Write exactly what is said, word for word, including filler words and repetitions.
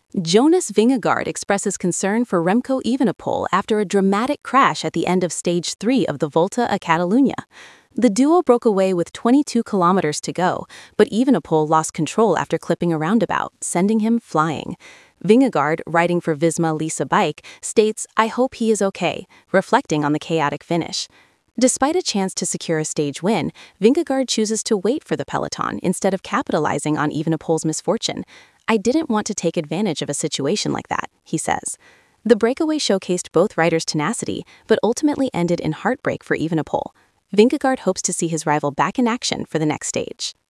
Jonas Vingegaard expresses concern for Remco Evenepoel after a dramatic crash at the end of Stage three of the Volta a Catalunya. The duo broke away with twenty-two kilometers to go, but Evenepoel lost control after clipping a roundabout, sending him flying. Vingegaard, writing for Visma Lease a Bike, states, "I hope he is okay," reflecting on the chaotic finish. Despite a chance to secure a stage win, Vingegaard chooses to wait for the peloton instead of capitalizing on Evenepoel's misfortune. "I didn't want to take advantage of a situation like that," he says. The breakaway showcased both riders' tenacity, but ultimately ended in heartbreak for Evenepoel. Vingegaard hopes to see his rival back in action for the next stage.